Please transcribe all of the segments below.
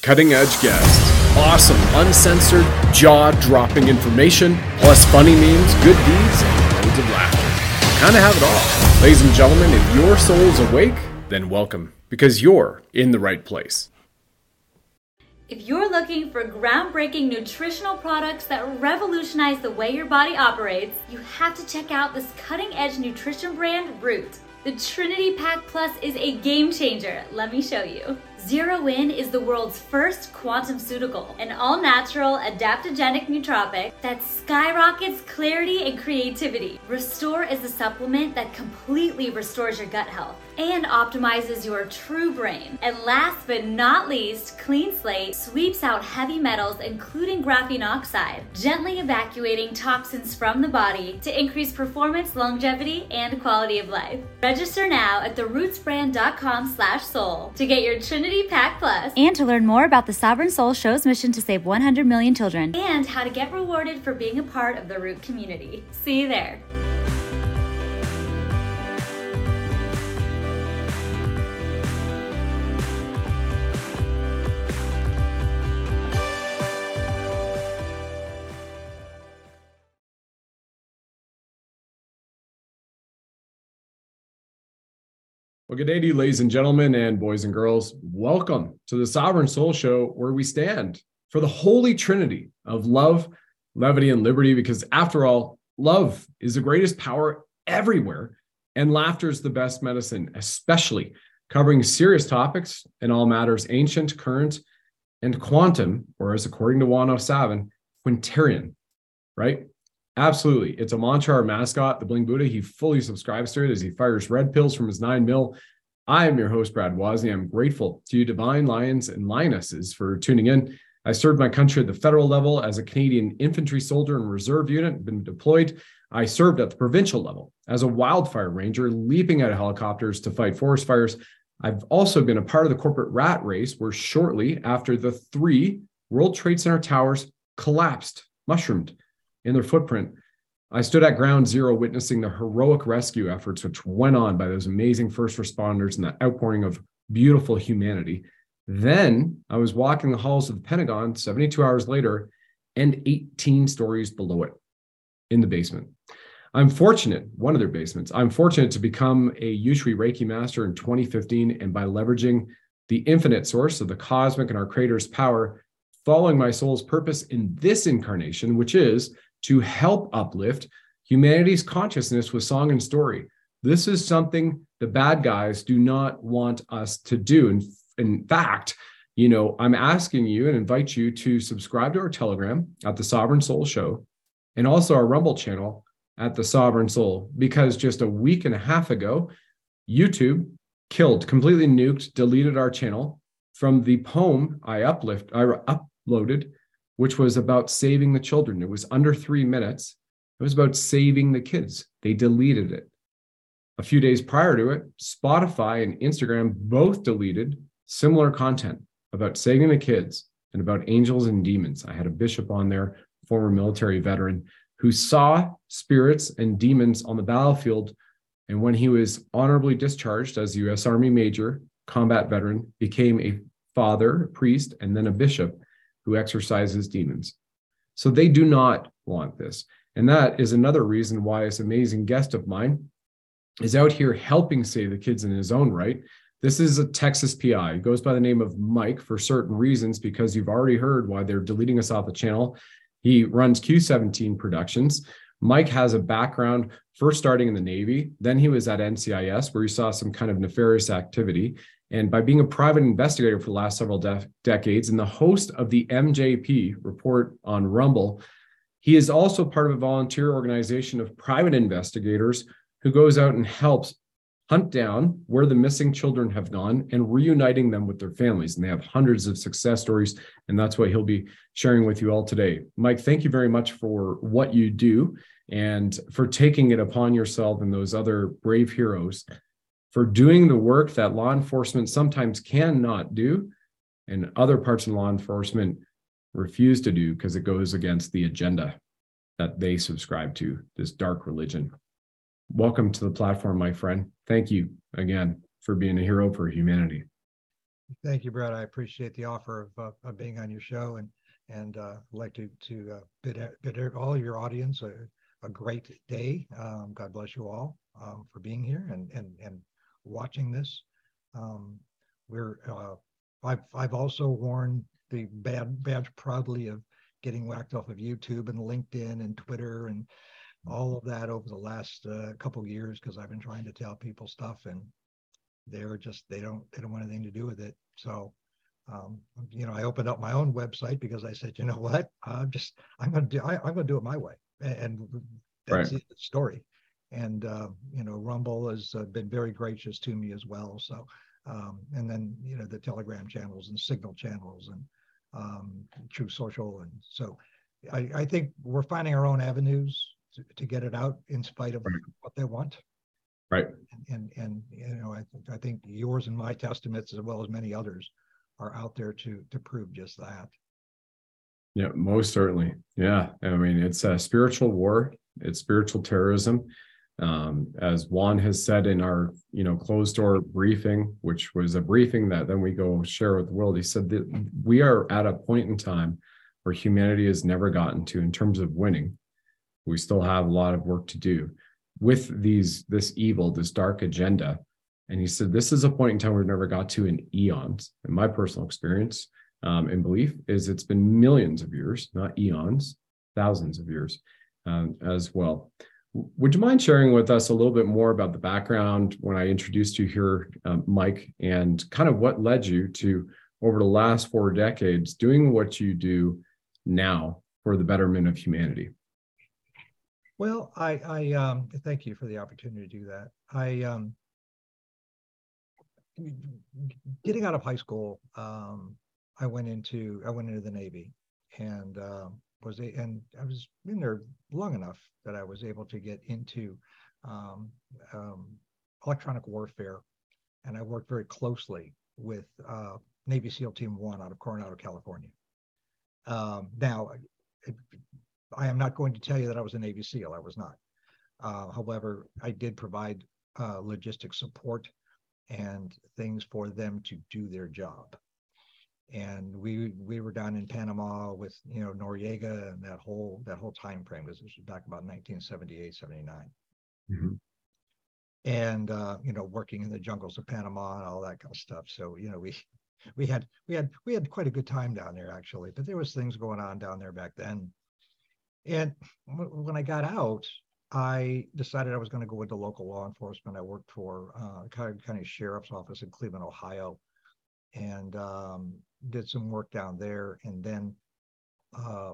cutting edge guests, awesome, uncensored, jaw-dropping information, plus funny memes, good deeds, and loads of laughter. Kind of have it all. Ladies and gentlemen, if your soul's awake, then welcome, because you're in the right place. If you're looking for groundbreaking nutritional products that revolutionize the way your body operates, you have to check out this cutting-edge nutrition brand, Root. The Trinity Pack Plus is a game changer. Let me show you. Zero In is the world's first quantum-ceutical, an all-natural, adaptogenic nootropic that skyrockets clarity and creativity. Restore is a supplement that completely restores your gut health and optimizes your true brain. And last but not least, Clean Slate sweeps out heavy metals, including graphene oxide, gently evacuating toxins from the body to increase performance, longevity, and quality of life. Register now at therootsbrand.com/soul to get your Trinity Pack Plus and to learn more about the Sovereign Soul Show's mission to save 100 million children and how to get rewarded for being a part of the Root community. See you there. Well, good day to you, ladies and gentlemen, and boys and girls. Welcome to the Sovereign Soul Show, where we stand for the holy trinity of love, levity, and liberty, because after all, love is the greatest power everywhere, and laughter is the best medicine, especially covering serious topics in all matters ancient, current, and quantum, or as according to Juan O'Savin, quintarian, right? Absolutely. It's a mantra, our mascot, the Bling Buddha. He fully subscribes to it as he fires red pills from his 9 mil. I am your host, Brad Wozni. I'm grateful to you, divine lions and lionesses, for tuning in. I served my country at the federal level as a Canadian infantry soldier and reserve unit, been deployed. I served at the provincial level as a wildfire ranger, leaping out of helicopters to fight forest fires. I've also been a part of the corporate rat race, where shortly after the 3 World Trade Center towers collapsed, mushroomed in their footprint, I stood at ground zero witnessing the heroic rescue efforts which went on by those amazing first responders and that outpouring of beautiful humanity. Then I was walking the halls of the Pentagon 72 hours later and 18 stories below it in the basement. I'm fortunate, one of their basements, I'm fortunate to become a Ushui Reiki master in 2015, and by leveraging the infinite source of the cosmic and our creator's power, following my soul's purpose in this incarnation, which is to help uplift humanity's consciousness with song and story. This is something the bad guys do not want us to do. In fact, I'm asking you and invite you to subscribe to our Telegram at the Sovereign Soul Show, and also our Rumble channel at the Sovereign Soul, because just a week and a half ago, YouTube completely nuked, deleted our channel from the poem I uploaded, which was about saving the children. It was under 3 minutes. It was about saving the kids. They deleted it. A few days prior to it, Spotify and Instagram both deleted similar content about saving the kids and about angels and demons. I had a bishop on there, former military veteran, who saw spirits and demons on the battlefield. And when he was honorably discharged as a U.S. Army major, combat veteran, became a father, a priest, and then a bishop who exorcises demons. So they do not want this. And that is another reason why this amazing guest of mine is out here helping save the kids in his own right. This is a Texas PI. He goes by the name of Mike for certain reasons, because you've already heard why they're deleting us off the channel. He runs Q17 Productions. Mike has a background first starting in the Navy. Then he was at NCIS, where he saw some kind of nefarious activity. And by being a private investigator for the last several decades and the host of the MJP report on Rumble, he is also part of a volunteer organization of private investigators who goes out and helps hunt down where the missing children have gone and reuniting them with their families. And they have hundreds of success stories, and that's what he'll be sharing with you all today. Mike, thank you very much for what you do and for taking it upon yourself and those other brave heroes for doing the work that law enforcement sometimes cannot do, and other parts of law enforcement refuse to do because it goes against the agenda that they subscribe to, this dark religion. Welcome to the platform, my friend. Thank you again for being a hero for humanity. Thank you, Brett. I appreciate the offer of being on your show, and I'd like to bid all your audience a great day. God bless you all for being here and watching this. We're I've also worn the badge proudly of getting whacked off of YouTube and LinkedIn and Twitter and all of that over the last couple of years, because I've been trying to tell people stuff, and they don't want anything to do with it. So I opened up my own website because I said, you know what, I'm going to do it my way, and that's the story. And Rumble has been very gracious to me as well. So and then the Telegram channels and Signal channels and True Social, and so I think we're finding our own avenues to get it out in spite of what they want. Right. And I think yours and my testaments, as well as many others, are out there to prove just that. Yeah, most certainly. Yeah. I mean, it's a spiritual war. It's spiritual terrorism. As Juan has said in our, closed door briefing, which was a briefing that then we go share with the world, he said that we are at a point in time where humanity has never gotten to in terms of winning. We still have a lot of work to do with this evil, this dark agenda. And he said, this is a point in time we've never got to in eons. And my personal experience and belief is it's been millions of years, not eons, thousands of years as well. Would you mind sharing with us a little bit more about the background when I introduced you here, Mike, and kind of what led you to, over the last 4 decades, doing what you do now for the betterment of humanity? Well, I thank you for the opportunity to do that. Getting out of high school, I went into the Navy, and I was in there long enough that I was able to get into electronic warfare, and I worked very closely with Navy SEAL Team 1 out of Coronado, California. Now, I am not going to tell you that I was a Navy SEAL. I was not. However, I did provide logistic support and things for them to do their job. And we were down in Panama with Noriega and that whole time frame, because this was back about 1978, 79. Mm-hmm. And working in the jungles of Panama and all that kind of stuff. So we had quite a good time down there, actually. But there was things going on down there back then. And when I got out, I decided I was going to go into local law enforcement. I worked for County Sheriff's Office in Cleveland, Ohio, and did some work down there. And then I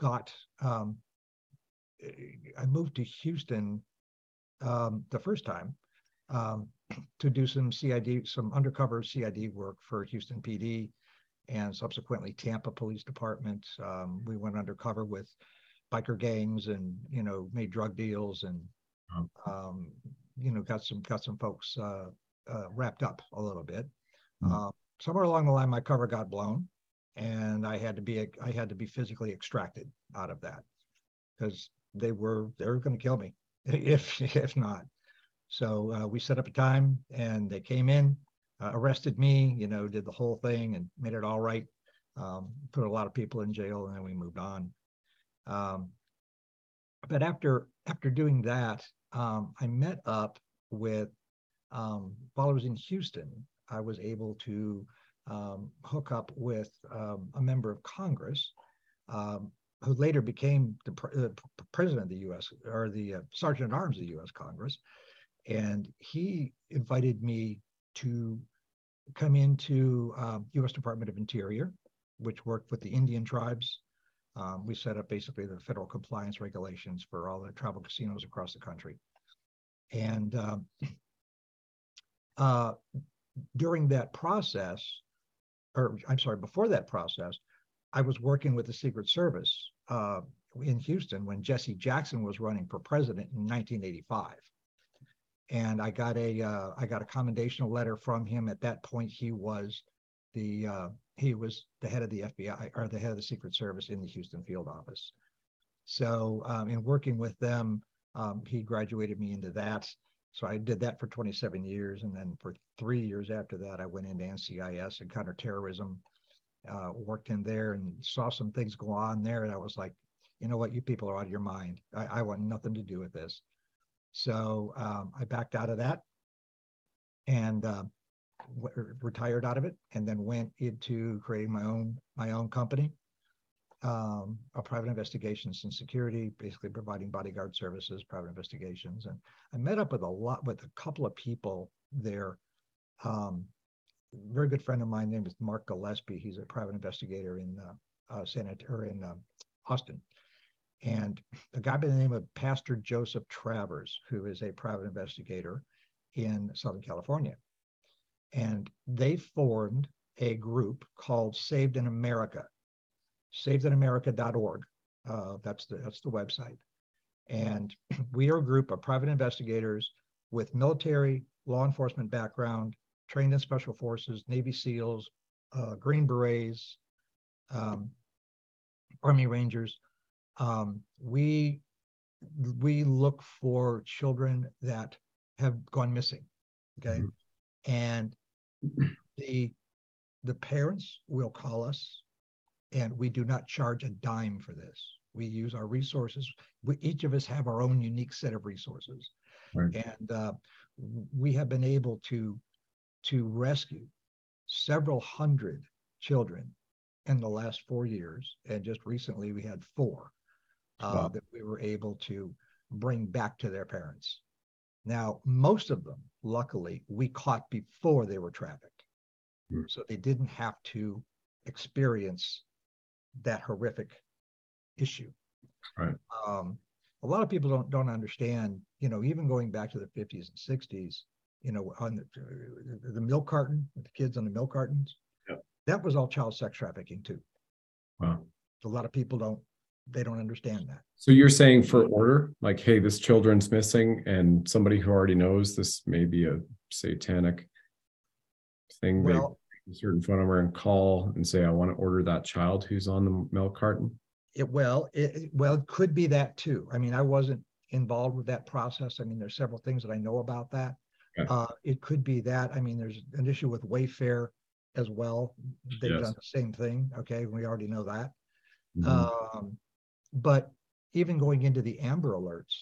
moved to Houston the first time to do some undercover CID work for Houston PD, and subsequently Tampa Police Department. We went undercover with biker gangs and made drug deals, and got some folks wrapped up a little bit. Somewhere along the line, my cover got blown, and I had to be physically extracted out of that, because they were going to kill me if not. So we set up a time, and they came in, arrested me, did the whole thing and made it all right. Put a lot of people in jail, and then we moved on. But after doing that, I met up with, while I was in Houston, I was able to hook up with a member of Congress who later became the president of the U.S., or the Sergeant at Arms of the U.S. Congress. And he invited me to come into U.S. Department of Interior, which worked with the Indian tribes. We set up basically the federal compliance regulations for all the travel casinos across the country. And during that process, before that process, I was working with the Secret Service in Houston when Jesse Jackson was running for president in 1985. And I got a commendational letter from him. At that point, he was the head of the FBI, or the head of the Secret Service in the Houston field office. So in working with them, he graduated me into that. So I did that for 27 years. And then for 3 years after that, I went into NCIS and counterterrorism, worked in there and saw some things go on there. And I was like, you know what, you people are out of your mind. I want nothing to do with this. So I backed out of that and retired out of it, and then went into creating my own company, a private investigations and security, basically providing bodyguard services, private investigations. And I met up with a couple of people there. Very good friend of mine named Mark Gillespie. He's a private investigator in Austin. And a guy by the name of Pastor Joseph Travers, who is a private investigator in Southern California. And they formed a group called Saved in America, savedinamerica.org. That's the website. And we are a group of private investigators with military, law enforcement background, trained in special forces, Navy SEALs, Green Berets, Army Rangers. We look for children that have gone missing. Okay. Mm-hmm. And the parents will call us, and we do not charge a dime for this. We use our resources. Each of us have our own unique set of resources. Right. And we have been able to rescue several hundred children in the last 4 years. And just recently we had 4 that we were able to bring back to their parents. Now, most of them, luckily, we caught before they were trafficked. Mm. So they didn't have to experience that horrific issue. Right. A lot of people don't understand, even going back to the 50s and 60s, on the milk carton, with the kids on the milk cartons, yeah. That was all child sex trafficking too. Wow. A lot of people they don't understand that. So you're saying for order, like, hey, this children's missing, and somebody who already knows this may be a satanic thing, they a certain phone number and call and say, I want to order that child who's on the milk carton? It could be that too. I mean, I wasn't involved with that process. I mean, there's several things that I know about that. Okay. It could be that. I mean, there's an issue with Wayfair as well. They've done the same thing. Okay, we already know that. Mm-hmm. But even going into the Amber Alerts,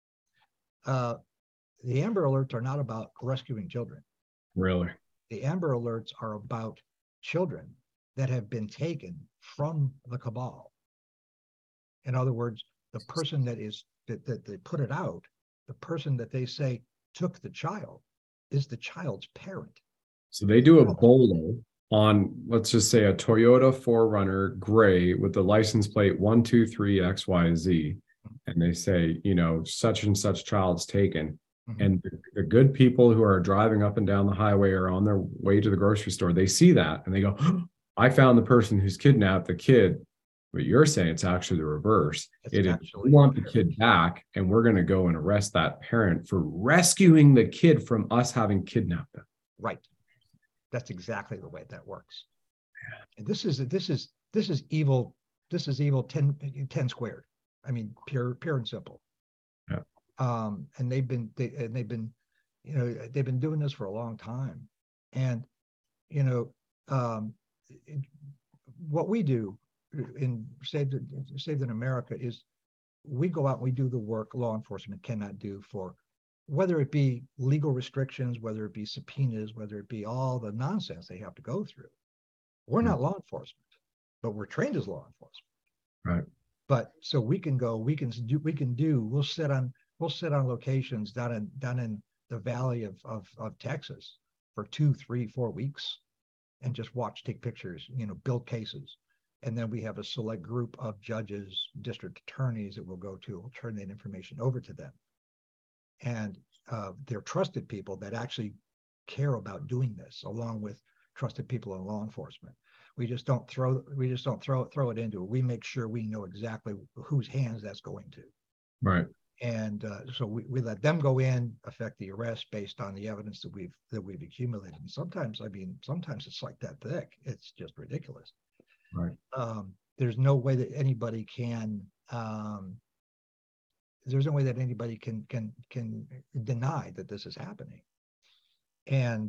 the Amber Alerts are not about rescuing children. Really? The Amber Alerts are about children that have been taken from the cabal. In other words, the person that they put it out, the person that they say took the child, is the child's parent. So they do a bolo on, let's just say, a Toyota 4Runner gray with the license plate 123XYZ, and they say, such and such child's taken. Mm-hmm. And the good people who are driving up and down the highway or on their way to the grocery store, they see that and they go, I found the person who's kidnapped the kid. But you're saying it's actually the reverse. We want the kid back, and we're going to go and arrest that parent for rescuing the kid from us having kidnapped them. Right. That's exactly the way that works. And this is evil. This is evil 10 squared. I mean, pure and simple. Yeah. And they've been doing this for a long time. And what we do in Saved in America is we go out and we do the work law enforcement cannot do, for whether it be legal restrictions, whether it be subpoenas, whether it be all the nonsense they have to go through. We're not law enforcement, but we're trained as law enforcement. Right. But so we'll sit on locations down in the valley of Texas for 2, 3, 4 weeks and just take pictures, build cases. And then we have a select group of judges, district attorneys that we'll go to, we'll turn that information over to them. And they're trusted people that actually care about doing this, along with trusted people in law enforcement. We just don't throw it into it. We make sure we know exactly whose hands that's going to. Right. And so we let them go in, affect the arrest based on the evidence that we've accumulated. And sometimes it's like that thick. It's just ridiculous. Right. There's no way that anybody can there's no way that anybody can deny that this is happening. And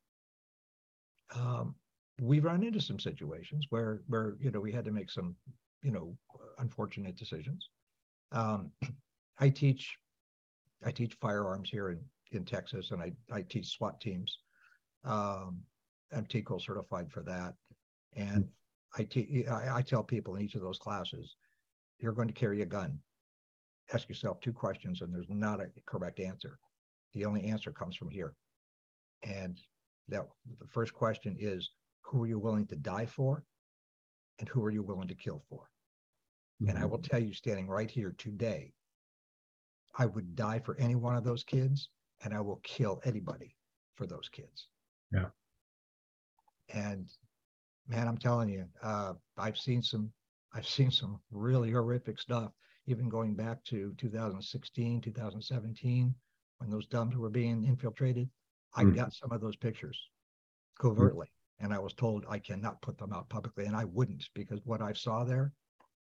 we've run into some situations where we had to make some unfortunate decisions. I teach firearms here in Texas, and I teach SWAT teams. I'm TCOL certified for that, and I tell people in each of those classes, you're going to carry a gun. Ask yourself 2 questions, and there's not a correct answer. The only answer comes from here. And the first question is, who are you willing to die for? And who are you willing to kill for? Mm-hmm. And I will tell you, standing right here today, I would die for any one of those kids, and I will kill anybody for those kids. Yeah. And man, I'm telling you, I've seen some really horrific stuff, even going back to 2016, 2017, when those DUMBs were being infiltrated. I got some of those pictures covertly, and I was told I cannot put them out publicly, and I wouldn't, because what I saw there,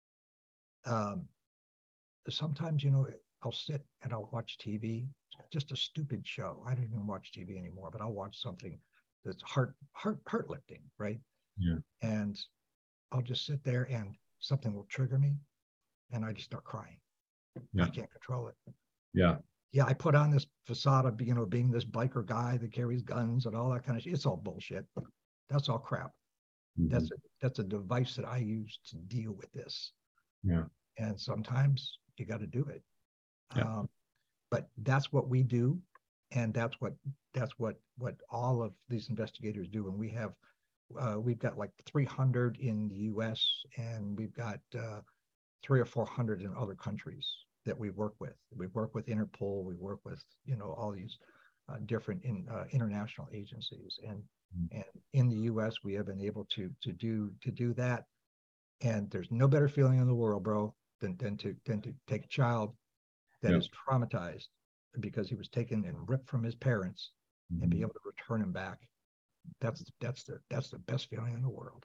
sometimes, I'll sit and I'll watch TV, just a stupid show. I don't even watch TV anymore, but I'll watch something that's heart lifting, right? Yeah. And I'll just sit there and something will trigger me, and I just start crying. Yeah. I can't control it. Yeah. Yeah, I put on this facade of, being this biker guy that carries guns and all that kind of shit. It's all bullshit. That's all crap. Mm-hmm. That's a device that I use to deal with this. Yeah. And sometimes you got to do it. Yeah. But that's what we do, and that's what all of these investigators do. And we've got like 300 in the U.S. and we've got 300 or 400 in other countries that we work with. We work with Interpol. We work with all these different international agencies, and in the U.S. we have been able to do that. And there's no better feeling in the world, bro, than to take a child that is traumatized because he was taken and ripped from his parents, and be able to return him back. That's the best feeling in the world.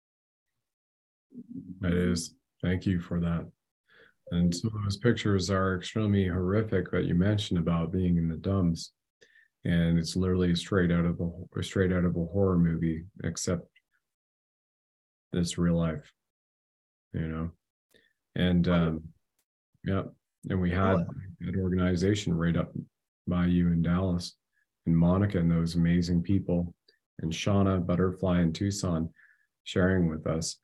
It is. Thank you for that. And some of those pictures are extremely horrific that you mentioned about being in the DUMBs, and it's literally straight out of a horror movie, except it's real life, And and we had an organization right up by you in Dallas, and Monica and those amazing people, and Shauna Butterfly in Tucson, sharing with us,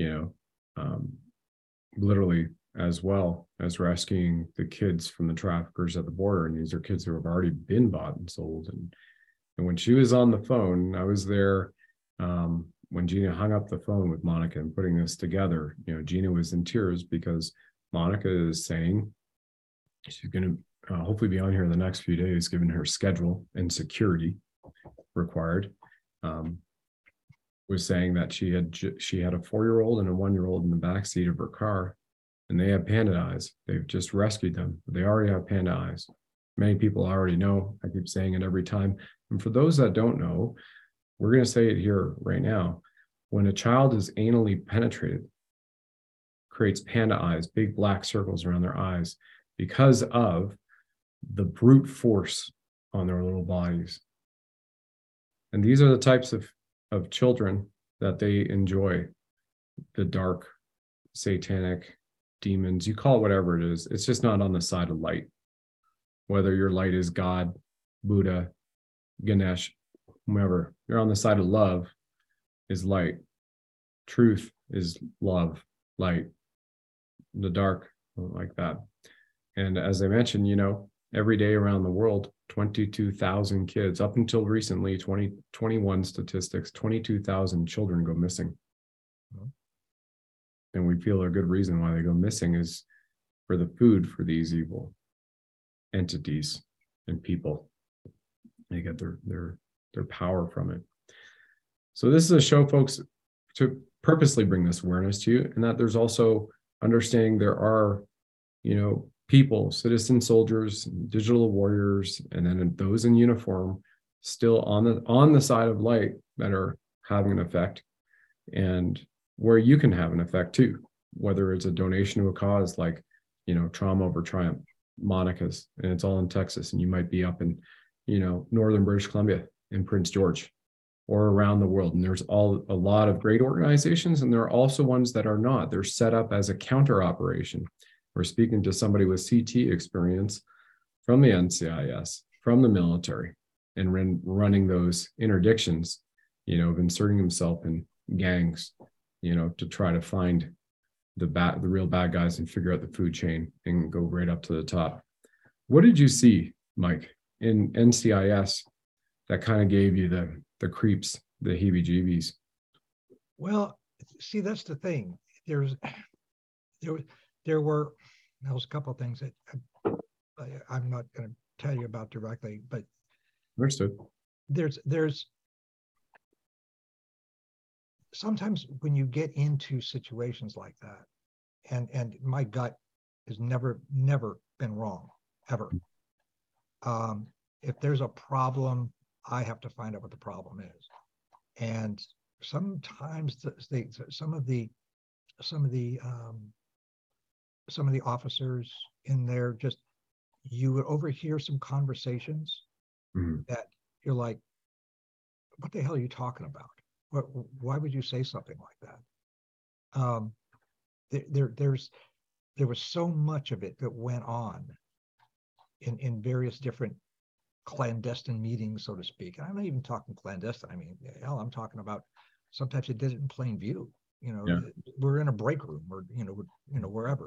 literally, as well as rescuing the kids from the traffickers at the border. And these are kids who have already been bought and sold. And when she was on the phone, I was there when Gina hung up the phone with Monica and putting this together. Gina was in tears because Monica is saying she's going to hopefully be on here in the next few days, given her schedule and security required. Was saying that she had a 4-year-old and a 1-year-old in the backseat of her car, and they have panda eyes. They've just rescued them, but they already have panda eyes. Many people already know. I keep saying it every time. And for those that don't know, we're going to say it here right now. When a child is anally penetrated, creates panda eyes, big black circles around their eyes, because of the brute force on their little bodies. And these are the types of children that they enjoy, the dark, satanic demons, you call it whatever it is. It's just not on the side of light. Whether your light is God, Buddha, Ganesh, whomever, you're on the side of love is light. Truth is love, light. The dark, like that. And as I mentioned, every day around the world, 22,000 kids, up until recently, 2021 statistics, 22,000 children go missing. And we feel a good reason why they go missing is for the food for these evil entities and people. They get their power from it. So this is a show, folks, to purposely bring this awareness to you, and that there's also understanding there are, people, citizen soldiers, digital warriors, and then those in uniform still on the side of light that are having an effect, and where you can have an effect too, whether it's a donation to a cause like, Trauma Over Triumph, Monica's, and it's all in Texas, and you might be up in, northern British Columbia in Prince George or around the world. And there's a lot of great organizations, and there are also ones that are not. They're set up as a counter operation. We're speaking to somebody with CT experience from the NCIS, from the military, and running those interdictions, of inserting himself in gangs, to try to find the real bad guys and figure out the food chain and go right up to the top. What did you see, Mike, in NCIS that kind of gave you the creeps, the heebie-jeebies? Well, see, that's the thing. There was a couple of things that I'm not going to tell you about directly, but understood. There's sometimes when you get into situations like that, and my gut has never been wrong, ever. If there's a problem, I have to find out what the problem is. And sometimes some of the officers in there, just, you would overhear some conversations that you're like, what the hell are you talking about? Why would you say something like that? There was so much of it that went on in various different clandestine meetings, so to speak. And I'm not even talking clandestine. I mean, hell, I'm talking about sometimes it did it in plain view. We're in a break room, or wherever.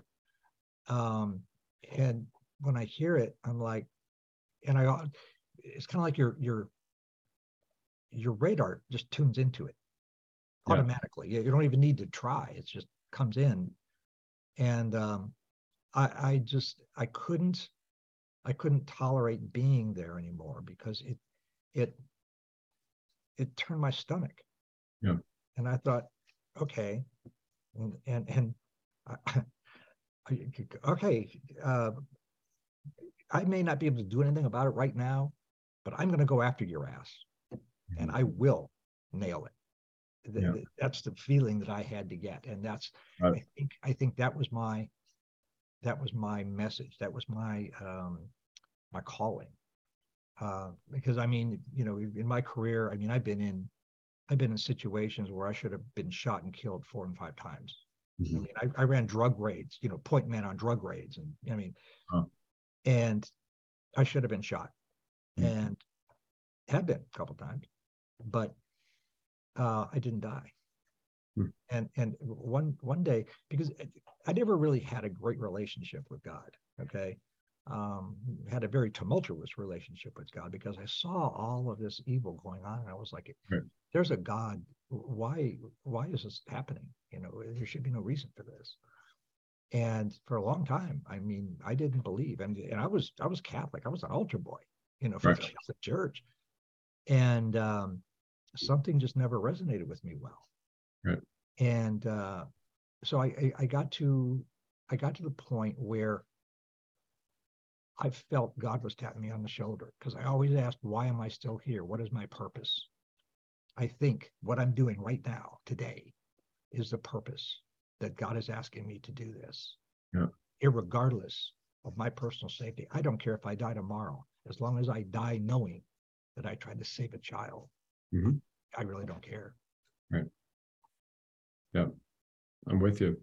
And when I hear it, I'm like, it's kind of like your radar just tunes into it automatically. You don't even need to try. It just comes in. And I couldn't tolerate being there anymore, because it turned my stomach. Yeah. And I thought, okay, okay, I may not be able to do anything about it right now, but I'm going to go after your ass, and I will nail it. That's the feeling that I had to get, and that's right. I think that was my message. That was my my calling. Because I mean, in my career, I mean, I've been in situations where I should have been shot and killed 4 and 5 times. I mean, I ran drug raids, point man on drug raids, and I mean, and I should have been shot, and had been a couple times, but I didn't die. And one day, because I never really had a great relationship with God. Okay. Had a very tumultuous relationship with God, because I saw all of this evil going on, and I was like, there's a God. Why is this happening? There should be no reason for this. And for a long time, I mean, I didn't believe, and I was Catholic. I was an altar boy, for the Catholic Church, and something just never resonated with me well. Right. And so I got to the point where I felt God was tapping me on the shoulder, because I always asked, why am I still here? What is my purpose? I think what I'm doing right now, today, is the purpose that God is asking me to do this. Yeah. Irregardless of my personal safety. I don't care if I die tomorrow, as long as I die knowing that I tried to save a child. I really don't care. Right. Yeah, I'm with you.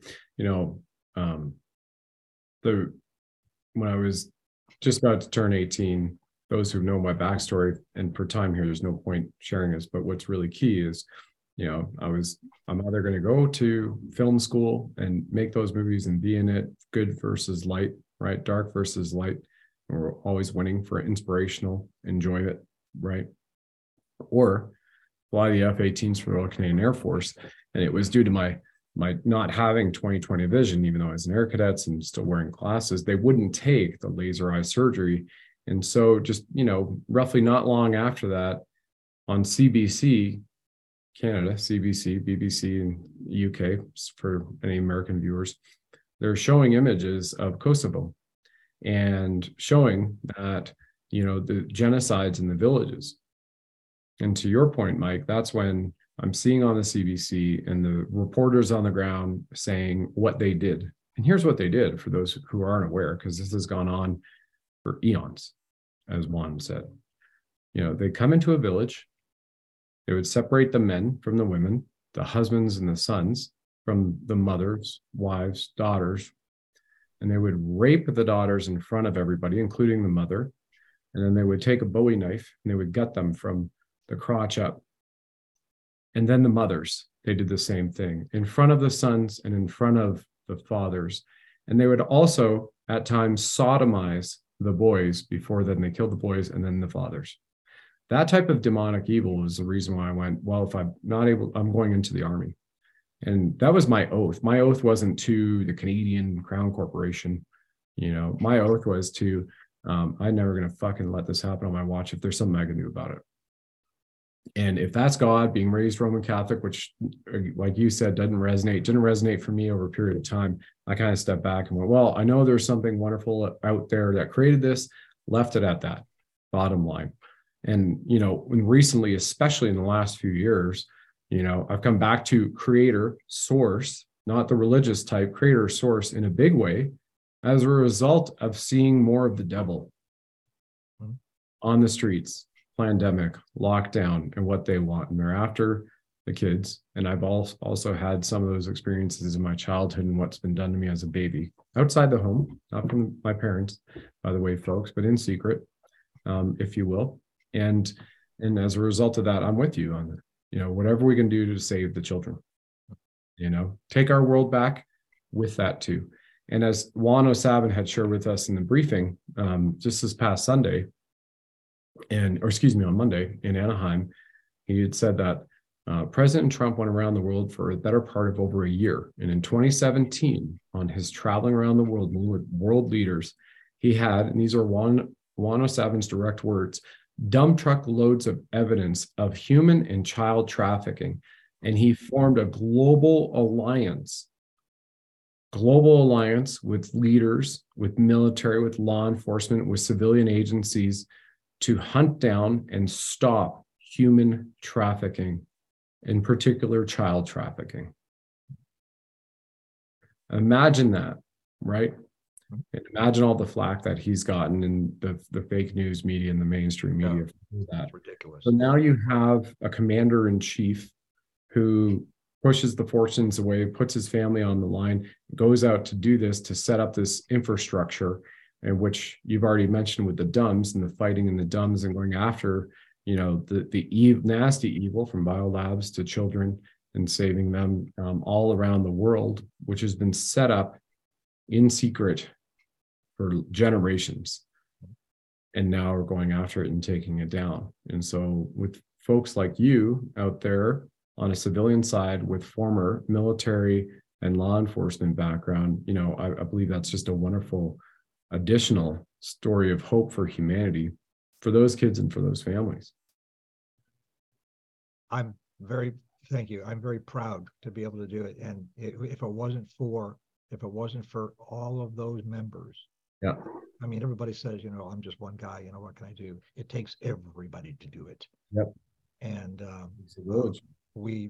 When I was just about to turn 18, those who know my backstory, and for time here, there's no point sharing this, but what's really key is, I'm either going to go to film school and make those movies and be in it, good versus light, right? Dark versus light. And we're always winning for inspirational enjoyment, right? Or fly the F-18s for the Royal Canadian Air Force. And it was due to my not having 20/20 vision, even though I was in Air Cadets and still wearing glasses, they wouldn't take the laser eye surgery. And so just, roughly not long after that, on CBC Canada, CBC, BBC in UK, for any American viewers, they're showing images of Kosovo and showing that, the genocides in the villages. And to your point, Mike, that's when I'm seeing on the CBC and the reporters on the ground saying what they did And here's what they did for those who aren't aware, because this has gone on for eons, as Juan said. They come into a village, they would separate the men from the women, the husbands and the sons from the mothers, wives, daughters, and they would rape the daughters in front of everybody, including the mother. And then they would take a Bowie knife and they would gut them from the crotch up. And then the mothers, they did the same thing in front of the sons and in front of the fathers. And they would also at times sodomize the boys before then they killed the boys and then the fathers. That type of demonic evil is the reason why I went, well, if I'm not able, I'm going into the army. And that was my oath. My oath wasn't to the Canadian Crown Corporation. My oath was to, I'm never going to fucking let this happen on my watch if there's something I can do about it. And if that's God, being raised Roman Catholic, which, like you said, didn't resonate for me over a period of time, I kind of stepped back and went, well, I know there's something wonderful out there that created this, left it at that, bottom line. And, when recently, especially in the last few years, I've come back to creator source, not the religious type, creator source in a big way, as a result of seeing more of the devil on the streets, pandemic, lockdown, and what they want. And they're after the kids. And I've also had some of those experiences in my childhood and what's been done to me as a baby, outside the home, not from my parents, by the way, folks, but in secret, if you will. And as a result of that, I'm with you on it. Whatever we can do to save the children, take our world back with that too. And as Juan O'Savin had shared with us in the briefing, just this past Sunday, on Monday in Anaheim, he had said that President Trump went around the world for a better part of over a year. And in 2017, on his traveling around the world, meeting with world leaders, he had, and these are Juan O'Savin's direct words, dump truck loads of evidence of human and child trafficking. And he formed a global alliance with leaders, with military, with law enforcement, with civilian agencies to hunt down and stop human trafficking, in particular child trafficking. Imagine that, right? And imagine all the flack that he's gotten in the fake news media and the mainstream media. For that. It's ridiculous. So now you have a commander in chief who pushes the fortunes away, puts his family on the line, goes out to do this, to set up this infrastructure, in which you've already mentioned with the DUMBs and the fighting in the DUMBs and going after, the nasty evil from biolabs to children and saving them all around the world, which has been set up in secret for generations. And now we're going after it and taking it down. And so with folks like you out there on a civilian side with former military and law enforcement background, I believe that's just a wonderful additional story of hope for humanity, for those kids and for those families. Thank you. I'm very proud to be able to do it. And if it wasn't for all of those members, yeah. I mean, everybody says, I'm just one guy, what can I do? It takes everybody to do it. Yep. And we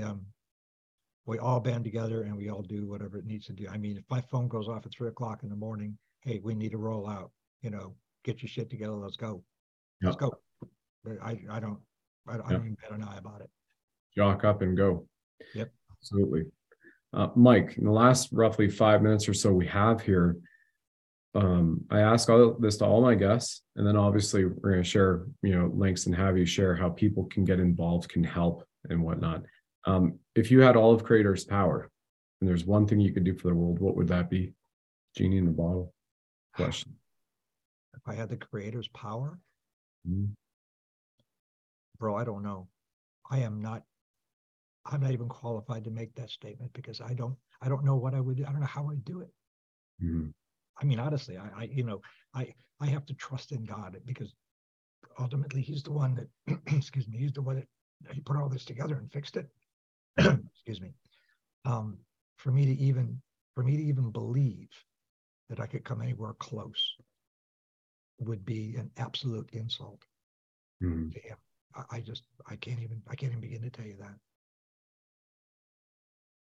all band together and we all do whatever it needs to do. I mean, if my phone goes off at 3:00 in the morning, hey, we need to roll out, get your shit together. Let's go. Let's go. I don't even bat an eye about it. Jock up and go. Yep. Absolutely. Mike, in the last roughly 5 minutes or so we have here, I ask all this to all my guests, and then obviously we're going to share, links and have you share how people can get involved, can help and whatnot. If you had all of Creator's power and there's one thing you could do for the world, what would that be? Genie in the bottle question. If I had the Creator's power, Mm-hmm. Bro, I don't know. I'm not even qualified to make that statement because I don't know what I would do. I don't know how I'd do it. Mm-hmm. I mean, honestly, I have to trust in God because ultimately he's the one that, excuse me, he's the one that he put all this together and fixed it. Excuse me. For me to even believe that I could come anywhere close would be an absolute insult to him. I can't even begin to tell you that.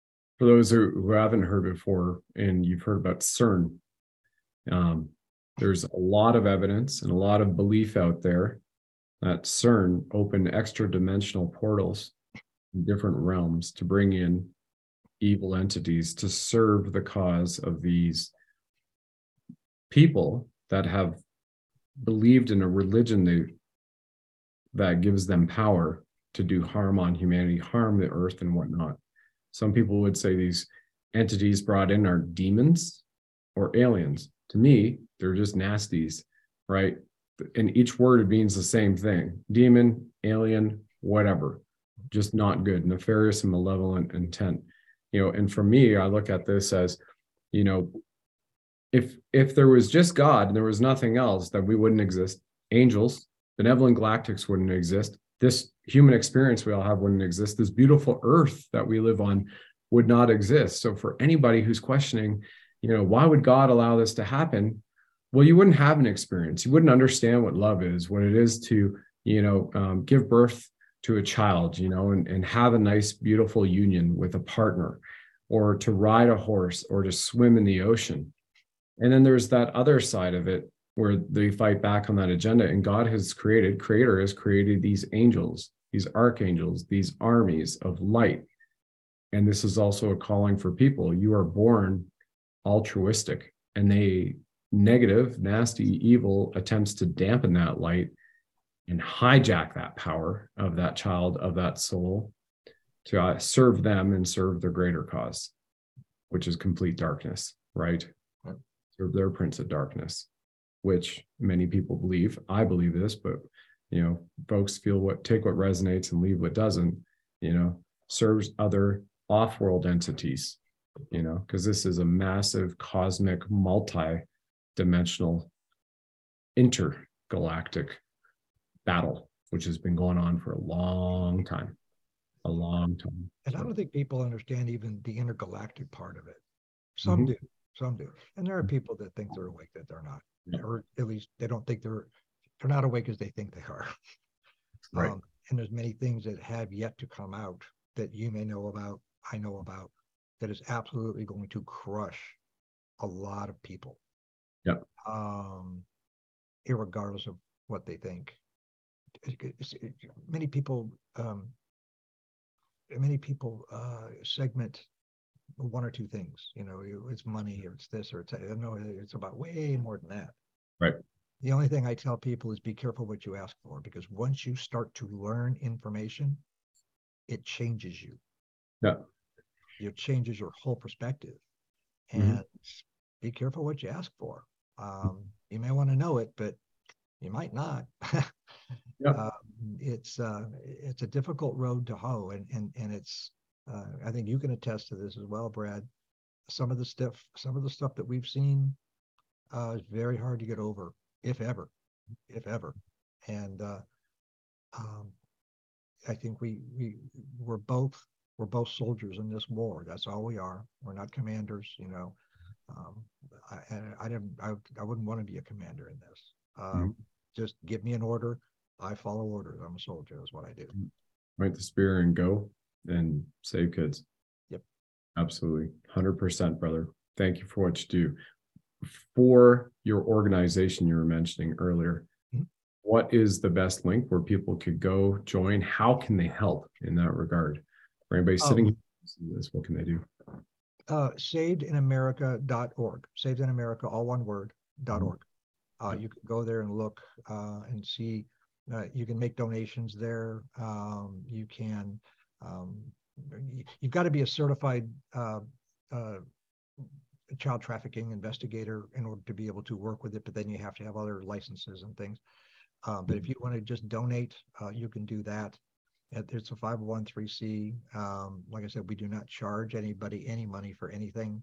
For those who haven't heard before, and you've heard about CERN, there's a lot of evidence and a lot of belief out there that CERN opened extra dimensional portals in different realms to bring in evil entities to serve the cause of these people that have believed in a religion that gives them power to do harm on humanity, harm the earth and whatnot. Some people would say these entities brought in are demons or aliens. To me, they're just nasties, right? And each word means the same thing: demon, alien, whatever, just not good, nefarious and malevolent intent. And for me, I look at this as, if there was just God and there was nothing else, then we wouldn't exist. Angels, benevolent galactics wouldn't exist. This human experience we all have wouldn't exist. This beautiful earth that we live on would not exist. So for anybody who's questioning, why would God allow this to happen? Well, you wouldn't have an experience. You wouldn't understand what love is, what it is to, give birth to a child, and have a nice, beautiful union with a partner, or to ride a horse, or to swim in the ocean. And then there's that other side of it where they fight back on that agenda. And God has creator has created these angels, these archangels, these armies of light. And this is also a calling for people. You are born altruistic, and they negative, nasty, evil attempts to dampen that light and hijack that power of that child, of that soul, to serve them and serve their greater cause, which is complete darkness, right? Serve their prince of darkness, which many people believe. I believe this, but folks take what resonates and leave what doesn't. Serves other off-world entities. Because this is a massive cosmic, multi-dimensional, intergalactic battle, which has been going on for a long time. And I don't think people understand even the intergalactic part of it. Some do. And there are people that think they're awake that they're not, or at least they don't think they're not awake as they think they are. Right. And there's many things that have yet to come out that you may know about, I know about, that is absolutely going to crush a lot of people. Yep. Irregardless of what they think. Many people segment one or two things. It's money, or it's this, or it's about way more than that. Right. The only thing I tell people is be careful what you ask for, because once you start to learn information, it changes you. Yeah. It changes your whole perspective. And be careful what you ask for. You may want to know it, but you might not. It's a difficult road to hoe, and it's I think you can attest to this as well, Brad. Some of the stuff that we've seen is very hard to get over, if ever. And I think we're both soldiers in this war. That's all we are. We're not commanders, I wouldn't want to be a commander in this. Just give me an order. I follow orders. I'm a soldier. That's what I do. Point the spear and go and save kids. Yep. Absolutely. 100%, brother. Thank you for what you do. For your organization you were mentioning earlier, what is the best link where people could go join? How can they help in that regard? For anybody sitting here, what can they do? SavedInAmerica.org. Saved in America, all one word, .org. You can go there and look and see. You can make donations there. You can. You've got to be a certified child trafficking investigator in order to be able to work with it. But then you have to have other licenses and things. But if you want to just donate, you can do that. It's a 501(c)(3). Like I said, we do not charge anybody any money for anything.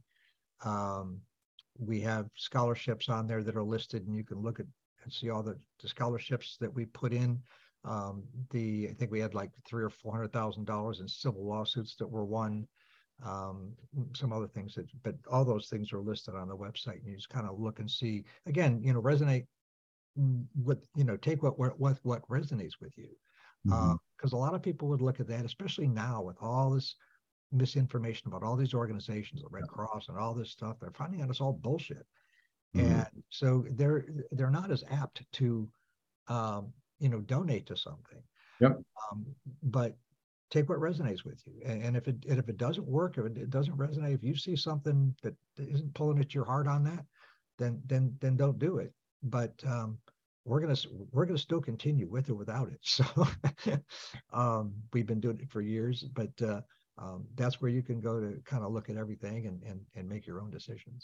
We have scholarships on there that are listed, and you can look at and see all the scholarships that we put in. I think we had like $300,000 or $400,000 in civil lawsuits that were won. Some other things but all those things are listed on the website, and you just kind of look and see. Again, resonate with, take what resonates with you. Because a lot of people would look at that, especially now with all this misinformation about all these organizations, the Red Cross and all this stuff. They're finding out it's all bullshit. And so they're not as apt to, donate to something. Yep. But take what resonates with you. And if it doesn't work, if it doesn't resonate, if you see something that isn't pulling at your heart on that, then don't do it. But we're gonna still continue with or without it. So we've been doing it for years, but that's where you can go to kind of look at everything and make your own decisions.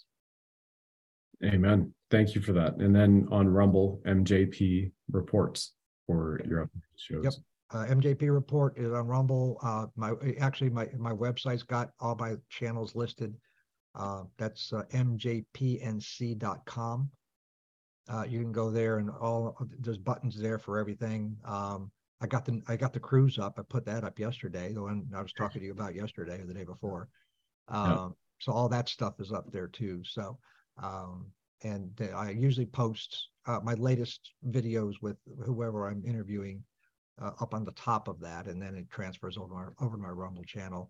Amen. Thank you for that. And then on Rumble, MJP reports for your shows. Yep. MJP report is on Rumble. My website's got all my channels listed. That's mjpnc.com. You can go there and there's buttons there for everything. I got the cruise up. I put that up yesterday, the one I was talking to you about yesterday or the day before. So all that stuff is up there too. So, and I usually post my latest videos with whoever I'm interviewing up on the top of that, and then it transfers over my Rumble channel.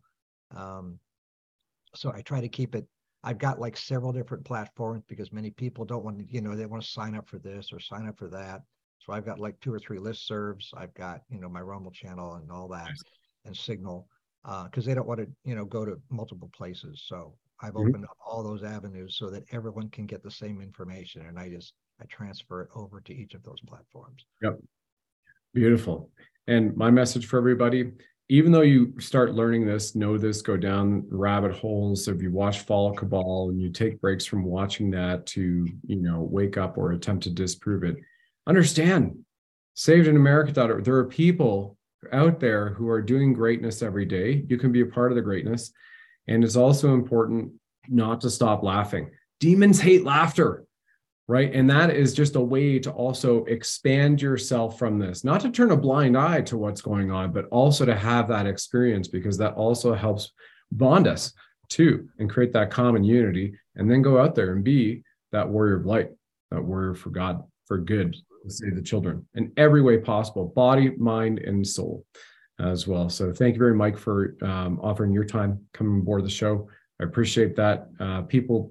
So I try to keep it. I've got like several different platforms because many people don't want to, they want to sign up for this or sign up for that. So I've got like 2 or 3 listservs. I've got, my Rumble channel and all that, and Signal, because they don't want to, go to multiple places. So I've opened up all those avenues so that everyone can get the same information. And I transfer it over to each of those platforms. Yep. Beautiful. And my message for everybody, even though you start learning this, know this, go down rabbit holes. So if you watch Fall of Cabal and you take breaks from watching that to, wake up or attempt to disprove it, understand, SavedInAmerica.org, there are people out there who are doing greatness every day. You can be a part of the greatness. And it's also important not to stop laughing. Demons hate laughter, right? And that is just a way to also expand yourself from this, not to turn a blind eye to what's going on, but also to have that experience, because that also helps bond us too and create that common unity, and then go out there and be that warrior of light, that warrior for God, for good, to save the children in every way possible, body, mind, and soul as well. So thank you very much, Mike, for offering your time, coming aboard the show. I appreciate that. People,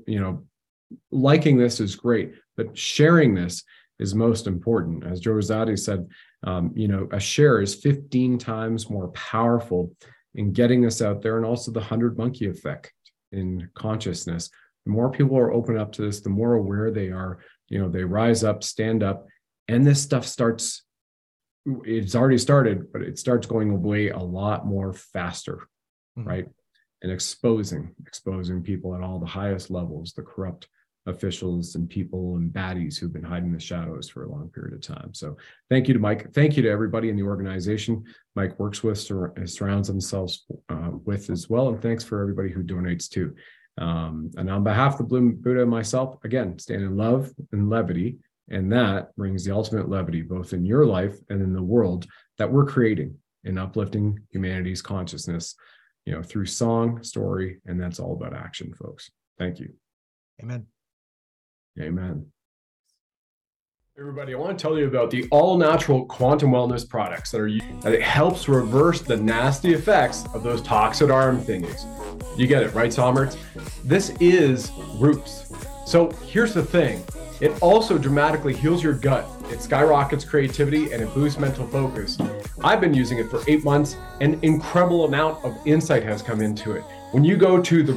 liking this is great, but sharing this is most important. As Joe Rosati said, a share is 15 times more powerful in getting this out there, and also the 100 monkey effect in consciousness. The more people are open up to this, the more aware they are, they rise up, stand up, and this stuff starts. It's already started, but it starts going away a lot more faster, right? And exposing people at all the highest levels, the corrupt officials and people and baddies who've been hiding in the shadows for a long period of time. So thank you to Mike. Thank you to everybody in the organization Mike works with, surrounds themselves with as well. And thanks for everybody who donates too. And on behalf of the Blue Buddha and myself, again, stand in love and levity. And that brings the ultimate levity, both in your life and in the world that we're creating in uplifting humanity's consciousness, through song, story, and that's all about action, folks. Thank you. Amen. Amen. Everybody, I want to tell you about the all-natural quantum wellness products that it helps reverse the nasty effects of those toxic arm thingies. You get it, right, Sommerts? This is Roots. So here's the thing. It also dramatically heals your gut. It skyrockets creativity and it boosts mental focus. I've been using it for 8 months. An incredible amount of insight has come into it. When you go to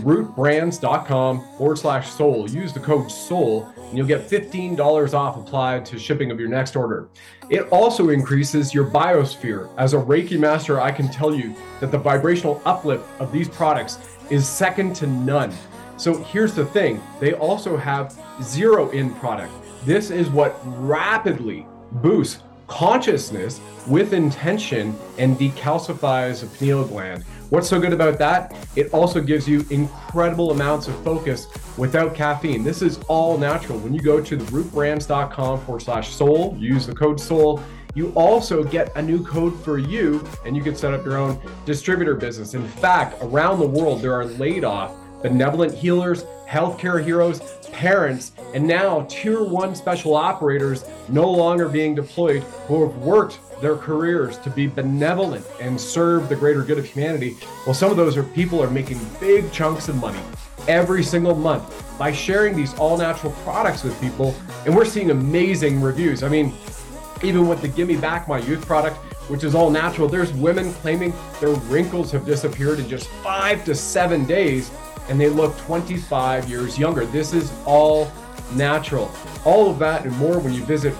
therootbrands.com/soul, use the code SOUL, and you'll get $15 off applied to shipping of your next order. It also increases your biosphere. As a Reiki master, I can tell you that the vibrational uplift of these products is second to none. So here's the thing, they also have zero in product. This is what rapidly boosts consciousness with intention and decalcifies the pineal gland. What's so good about that? It also gives you incredible amounts of focus without caffeine. This is all natural. When you go to therootbrands.com/soul, use the code SOUL, you also get a new code for you, and you can set up your own distributor business. In fact, around the world, there are laid off benevolent healers, healthcare heroes, parents, and now Tier 1 special operators no longer being deployed who have worked their careers to be benevolent and serve the greater good of humanity. Well, some of those people are making big chunks of money every single month by sharing these all-natural products with people, and we're seeing amazing reviews. I mean, even with the Gimme Back My Youth product, which is all natural, there's women claiming their wrinkles have disappeared in just 5 to 7 days, and they look 25 years younger. This is all natural. All of that and more when you visit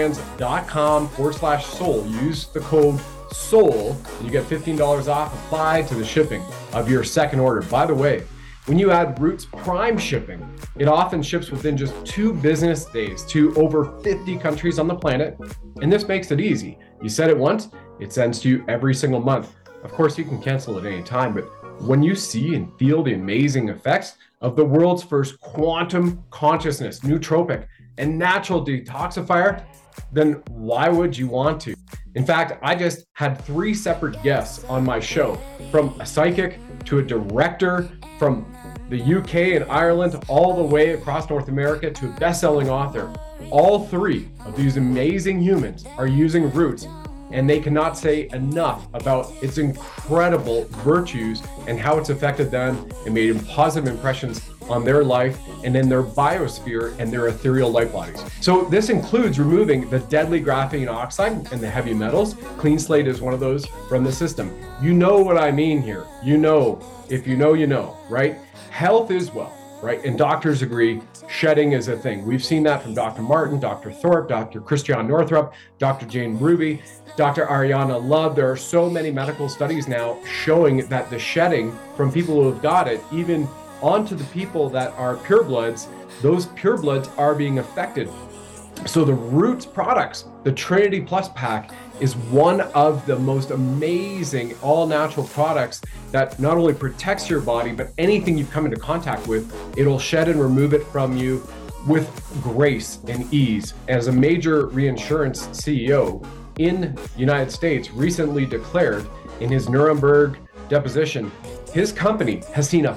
rootbrands.com/soul. Use the code SOUL and you get $15 off applied to the shipping of your second order. By the way, when you add Roots Prime shipping, it often ships within just 2 business days to over 50 countries on the planet. And this makes it easy. You set it once, it sends to you every single month. Of course, you can cancel at any time, but when you see and feel the amazing effects of the world's first quantum consciousness, nootropic, and natural detoxifier, then why would you want to? In fact, I just had 3 separate guests on my show, from a psychic to a director, from the UK and Ireland, all the way across North America to a best-selling author. All 3 of these amazing humans are using Roots, and they cannot say enough about its incredible virtues and how it's affected them and made positive impressions on their life and in their biosphere and their ethereal light bodies. So this includes removing the deadly graphene oxide and the heavy metals. Clean Slate is one of those from the system. You know what I mean here. You know, if you know, right? Health is wealth, right? And doctors agree shedding is a thing. We've seen that from Dr. Martin, Dr. Thorpe, Dr. Christian Northrup, Dr. Jane Ruby, Dr. Ariana Love. There are so many medical studies now showing that the shedding from people who have got it, even onto the people that are purebloods, those purebloods are being affected. So the Roots products, the Trinity Plus pack, is one of the most amazing all-natural products that not only protects your body, but anything you've come into contact with, it'll shed and remove it from you with grace and ease. As a major reinsurance CEO in the United States recently declared in his Nuremberg deposition, his company has seen a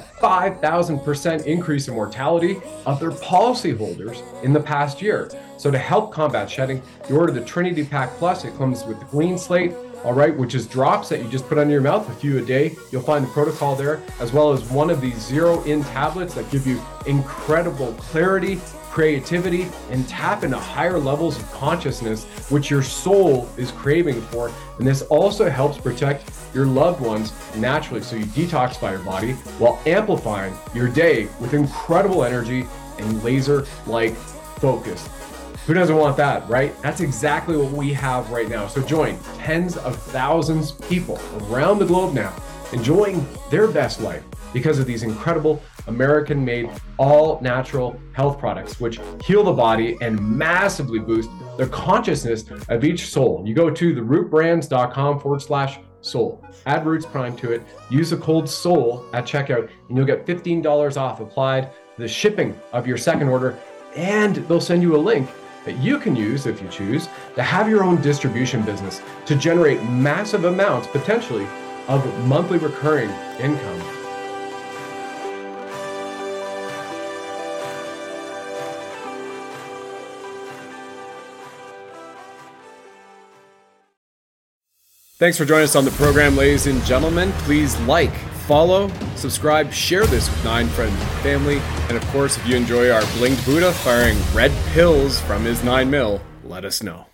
5,000% increase in mortality of their policyholders in the past year. So to help combat shedding, you order the Trinity Pack Plus. It comes with the Clean Slate, all right, which is drops that you just put under your mouth, a few a day. You'll find the protocol there, as well as one of these 0-in tablets that give you incredible clarity, creativity, and tap into higher levels of consciousness, which your soul is craving for. And this also helps protect your loved ones naturally, so you detoxify your body while amplifying your day with incredible energy and laser-like focus. Who doesn't want that, right? That's exactly what we have right now. So join tens of thousands of people around the globe now enjoying their best life because of these incredible American-made all-natural health products, which heal the body and massively boost the consciousness of each soul. You go to therootbrands.com/soul. Add Roots Prime to it. Use the code SOUL at checkout, and you'll get $15 off applied to the shipping of your second order. And they'll send you a link that you can use, if you choose, to have your own distribution business to generate massive amounts, potentially, of monthly recurring income. Thanks for joining us on the program, ladies and gentlemen. Please like, follow, subscribe, share this with 9 friends and family. And of course, if you enjoy our blinged Buddha firing red pills from his 9mm, let us know.